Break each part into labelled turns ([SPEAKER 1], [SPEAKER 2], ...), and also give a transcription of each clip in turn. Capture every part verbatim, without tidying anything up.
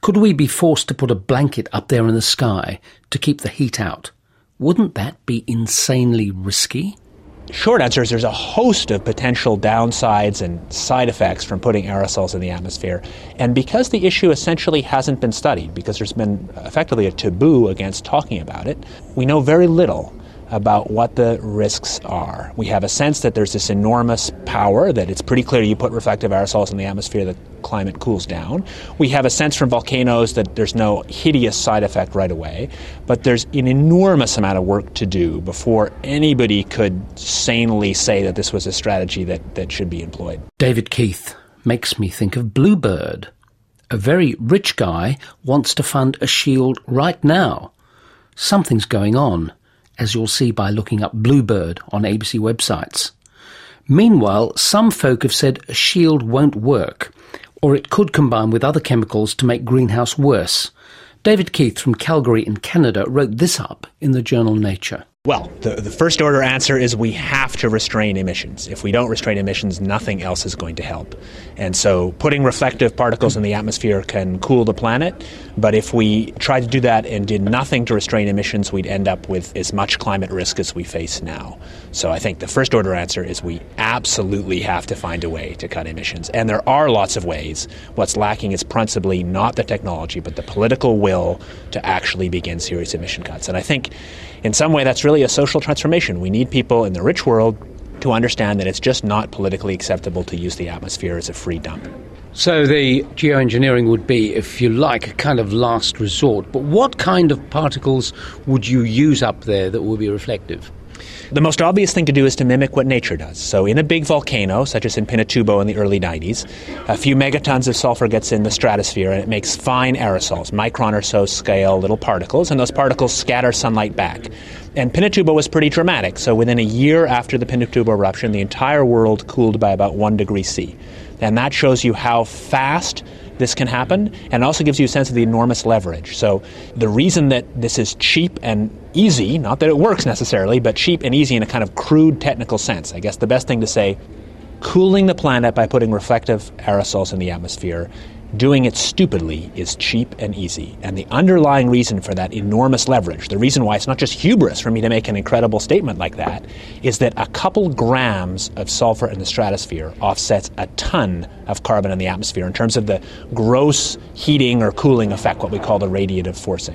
[SPEAKER 1] Could we be forced to put a blanket up there in the sky to keep the heat out? Wouldn't that be insanely risky?
[SPEAKER 2] Short answer is there's a host of potential downsides and side effects from putting aerosols in the atmosphere. And because the issue essentially hasn't been studied, because there's been effectively a taboo against talking about it, we know very little about what the risks are. We have a sense that there's this enormous power, that it's pretty clear you put reflective aerosols in the atmosphere, the climate cools down. We have a sense from volcanoes that there's no hideous side effect right away, but there's an enormous amount of work to do before anybody could sanely say that this was a strategy that, that should be employed.
[SPEAKER 1] David Keith makes me think of Bluebird. A very rich guy wants to fund a shield right now. Something's going on, as you'll see by looking up Bluebird on A B C websites. Meanwhile, some folk have said a shield won't work, or it could combine with other chemicals to make greenhouse worse. David Keith from Calgary in Canada wrote this up in the journal Nature.
[SPEAKER 2] Well, the, the first order answer is we have to restrain emissions. If we don't restrain emissions, nothing else is going to help. And so putting reflective particles in the atmosphere can cool the planet, but if we tried to do that and did nothing to restrain emissions, we'd end up with as much climate risk as we face now. So I think the first order answer is we absolutely have to find a way to cut emissions. And there are lots of ways. What's lacking is principally not the technology, but the political will to actually begin serious emission cuts. And I think in some way that's really a social transformation. We need people in the rich world to understand that it's just not politically acceptable to use the atmosphere as a free dump.
[SPEAKER 1] So the geoengineering would be, if you like, a kind of last resort. But what kind of particles would you use up there that would be reflective?
[SPEAKER 2] The most obvious thing to do is to mimic what nature does. So in a big volcano, such as in Pinatubo in the early nineties, a few megatons of sulfur gets in the stratosphere and it makes fine aerosols, micron or so scale little particles, and those particles scatter sunlight back. And Pinatubo was pretty dramatic. So within a year after the Pinatubo eruption, the entire world cooled by about one degree C. And that shows you how fast this can happen, and also gives you a sense of the enormous leverage. So the reason that this is cheap and easy, not that it works necessarily, but cheap and easy in a kind of crude technical sense. I guess the best thing to say, cooling the planet by putting reflective aerosols in the atmosphere, doing it stupidly is cheap and easy. And the underlying reason for that enormous leverage, the reason why it's not just hubris for me to make an incredible statement like that, is that a couple grams of sulfur in the stratosphere offsets a ton of carbon in the atmosphere in terms of the gross heating or cooling effect, what we call the radiative forcing.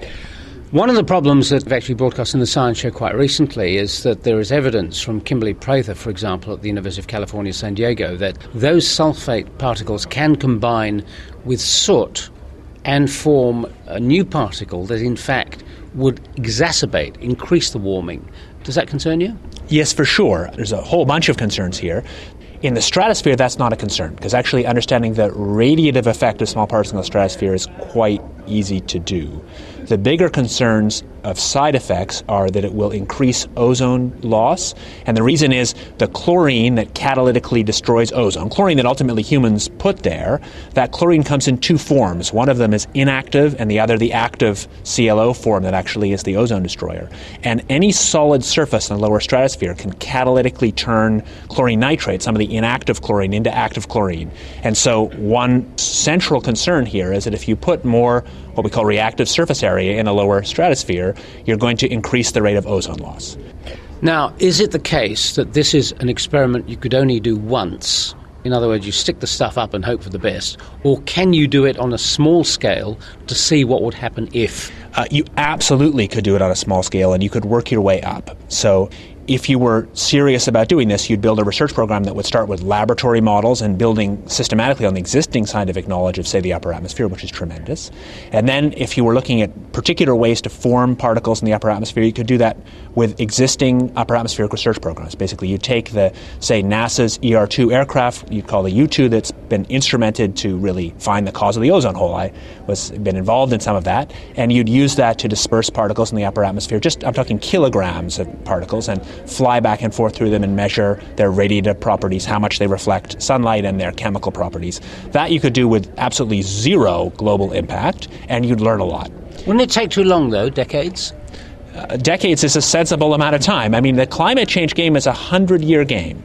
[SPEAKER 1] One of the problems that we've actually broadcast in the Science Show quite recently is that there is evidence from Kimberly Prather, for example, at the University of California, San Diego, that those sulfate particles can combine with soot and form a new particle that, in fact, would exacerbate, increase the warming. Does that concern you?
[SPEAKER 2] Yes, for sure. There's a whole bunch of concerns here. In the stratosphere, that's not a concern, because actually understanding the radiative effect of small particles in the stratosphere is quite easy to do. The bigger concerns of side effects are that it will increase ozone loss, and the reason is the chlorine that catalytically destroys ozone, chlorine that ultimately humans put there, that chlorine comes in two forms. One of them is inactive, and the other the active C L O form that actually is the ozone destroyer. And any solid surface in the lower stratosphere can catalytically turn chlorine nitrate, some of the inactive chlorine, into active chlorine. And so one central concern here is that if you put more what we call reactive surface area in a lower stratosphere, you're going to increase the rate of ozone loss.
[SPEAKER 1] Now, is it the case that this is an experiment you could only do once? In other words, you stick the stuff up and hope for the best, or can you do it on a small scale to see what would happen if?
[SPEAKER 2] Uh, you absolutely could do it on a small scale, and you could work your way up. So if you were serious about doing this, you'd build a research program that would start with laboratory models and building systematically on the existing scientific knowledge of, say, the upper atmosphere, which is tremendous. And then if you were looking at particular ways to form particles in the upper atmosphere, you could do that with existing upper atmospheric research programs. Basically, you take the, say, NASA's E R two aircraft, you'd call the U two, that's been instrumented to really find the cause of the ozone hole. I was been involved in some of that, and you'd use that to disperse particles in the upper atmosphere. Just, I'm talking kilograms of particles, and fly back and forth through them and measure their radiative properties, how much they reflect sunlight, and their chemical properties. That you could do with absolutely zero global impact, and you'd learn a lot.
[SPEAKER 1] Wouldn't it take too long, though, decades?
[SPEAKER 2] Uh, decades is a sensible amount of time. I mean, the climate change game is a hundred-year game.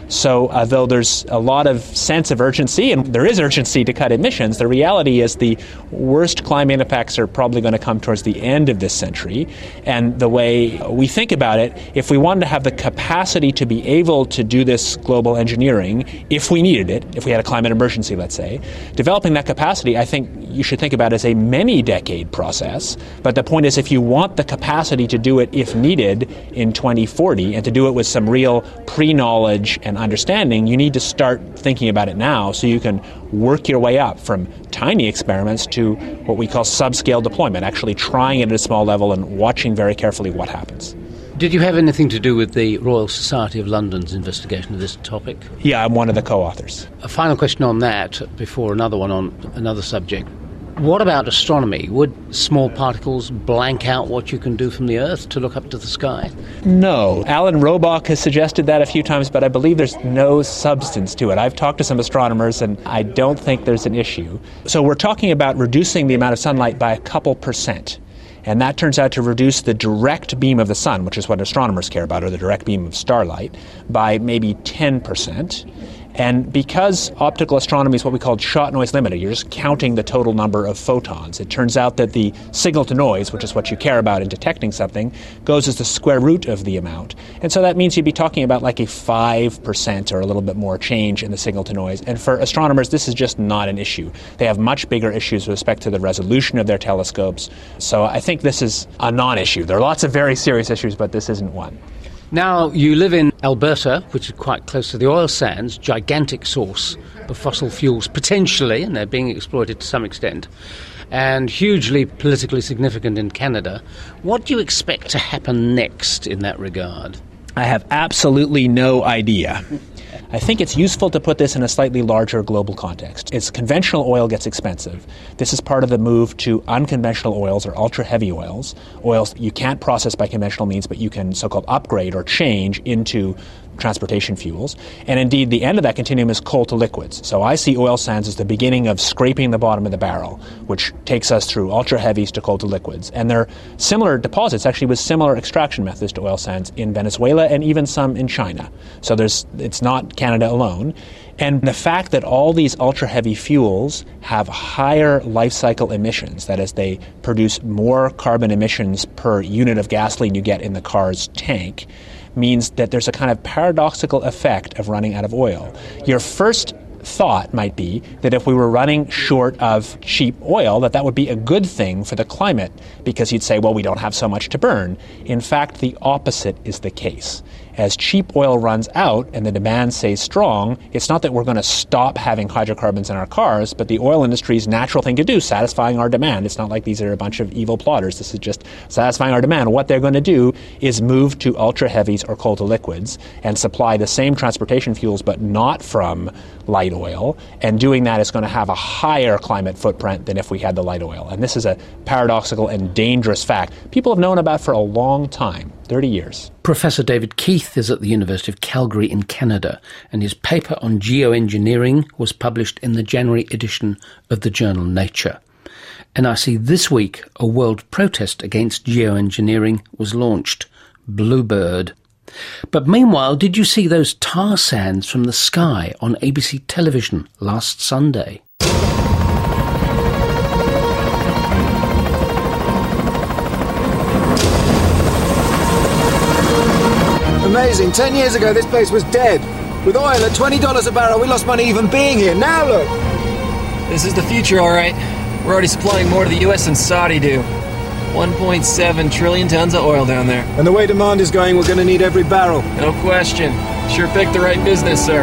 [SPEAKER 2] So uh, though there's a lot of sense of urgency, and there is urgency to cut emissions, the reality is the worst climate impacts are probably going to come towards the end of this century. And the way we think about it, if we wanted to have the capacity to be able to do this global engineering, if we needed it, if we had a climate emergency, let's say, developing that capacity, I think you should think about as a many-decade process. But the point is, if you want the capacity to do it if needed in twenty forty, and to do it with some real pre-knowledge and understanding, you need to start thinking about it now so you can work your way up from tiny experiments to what we call subscale deployment, actually trying it at a small level and watching very carefully what happens.
[SPEAKER 1] Did you have anything to do with the Royal Society of London's investigation of this topic?
[SPEAKER 2] Yeah, I'm one of the co-authors.
[SPEAKER 1] A final question on that before another one on another subject. What about astronomy? Would small particles blank out what you can do from the Earth to look up to the sky?
[SPEAKER 2] No. Alan Robock has suggested that a few times, but I believe there's no substance to it. I've talked to some astronomers, and I don't think there's an issue. So we're talking about reducing the amount of sunlight by a couple percent. And that turns out to reduce the direct beam of the sun, which is what astronomers care about, or the direct beam of starlight, by maybe ten percent. And because optical astronomy is what we call shot noise limited, you're just counting the total number of photons. It turns out that the signal to noise, which is what you care about in detecting something, goes as the square root of the amount. And so that means you'd be talking about like a five percent or a little bit more change in the signal to noise. And for astronomers, this is just not an issue. They have much bigger issues with respect to the resolution of their telescopes. So I think this is a non-issue. There are lots of very serious issues, but this isn't one.
[SPEAKER 1] Now, you live in Alberta, which is quite close to the oil sands, gigantic source of fossil fuels, potentially, and they're being exploited to some extent, and hugely politically significant in Canada. What do you expect to happen next in that regard?
[SPEAKER 2] I have absolutely no idea. I think it's useful to put this in a slightly larger global context. As conventional oil gets expensive, this is part of the move to unconventional oils or ultra-heavy oils, oils you can't process by conventional means, but you can so-called upgrade or change into transportation fuels. And indeed, the end of that continuum is coal to liquids. So I see oil sands as the beginning of scraping the bottom of the barrel, which takes us through ultra-heavies to coal to liquids. And they're similar deposits, actually, with similar extraction methods to oil sands in Venezuela and even some in China. So there's it's not Canada alone. And the fact that all these ultra-heavy fuels have higher life cycle emissions, that is, they produce more carbon emissions per unit of gasoline you get in the car's tank, means that there's a kind of paradoxical effect of running out of oil. Your first thought might be that if we were running short of cheap oil, that that would be a good thing for the climate, because you'd say, well, we don't have so much to burn. In fact, the opposite is the case. As cheap oil runs out and the demand stays strong, it's not that we're going to stop having hydrocarbons in our cars, but the oil industry's natural thing to do, satisfying our demand. It's not like these are a bunch of evil plotters. This is just satisfying our demand. What they're going to do is move to ultra-heavies or coal to liquids and supply the same transportation fuels, but not from light oil. And doing that is going to have a higher climate footprint than if we had the light oil. And this is a paradoxical and dangerous fact people have known about for a long time. thirty years.
[SPEAKER 1] Professor David Keith is at the University of Calgary in Canada, and his paper on geoengineering was published in the January edition of the journal Nature. And I see this week a world protest against geoengineering was launched, Bluebird. But meanwhile, did you see those tar sands from the sky on A B C television last Sunday?
[SPEAKER 3] Amazing. Ten years ago, this place was dead. With oil at twenty dollars a barrel, we lost money even being here. Now look.
[SPEAKER 4] This is the future, all right. We're already supplying more to the U S than Saudi do. one point seven trillion tons of oil down there.
[SPEAKER 3] And the way demand is going, we're going to need every barrel.
[SPEAKER 4] No question. Sure picked the right business, sir.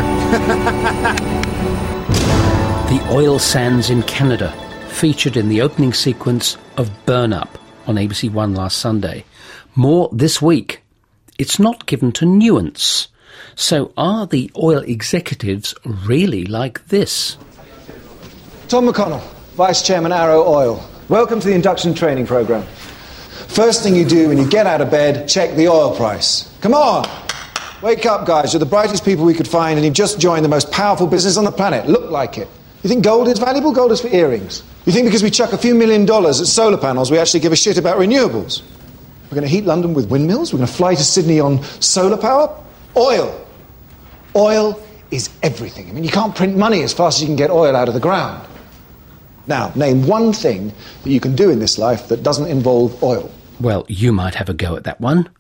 [SPEAKER 1] The oil sands in Canada, featured in the opening sequence of Burn Up on A B C One last Sunday. More this week. It's not given to nuance. So are the oil executives really like this?
[SPEAKER 3] Tom McConnell, Vice Chairman, Arrow Oil. Welcome to the induction training program. First thing you do when you get out of bed, check the oil price. Come on! Wake up, guys. You're the brightest people we could find, and you've just joined the most powerful business on the planet. Look like it. You think gold is valuable? Gold is for earrings. You think because we chuck a few million dollars at solar panels, we actually give a shit about renewables? We're going to heat London with windmills? We're going to fly to Sydney on solar power? Oil. Oil is everything. I mean, you can't print money as fast as you can get oil out of the ground. Now, name one thing that you can do in this life that doesn't involve oil.
[SPEAKER 1] Well, you might have a go at that one.